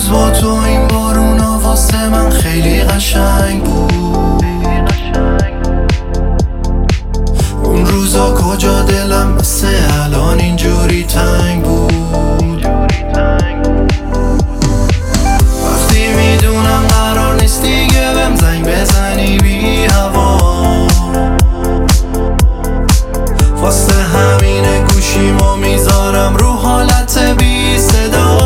روز با تو این بارونا واسه من خیلی قشنگ بود. اون روزا کجا دلم مثل الان اینجوری تنگ بود. وقتی میدونم قرار نیست دیگه بهم زنگ بزنی بی هوا، واسه همینه گوشیمو میذارم رو حالت بی صدا.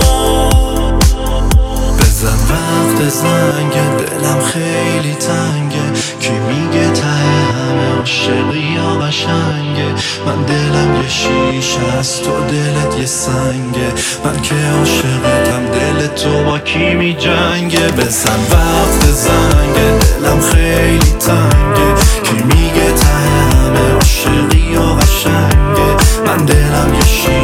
بزن وقت زنگه، دلم خیلی تنگه. کی میگه ته همه عاشقی یا قشنگه؟ من دلم یه شیشه است تو دلت یه سنگه. من که عاشقتم دل تو با کی می جنگه؟ بزن وقت زنگه، دلم خیلی تنگه. کی میگه ته همه عاشقی یا قشنگه؟ من دلم یه شیشه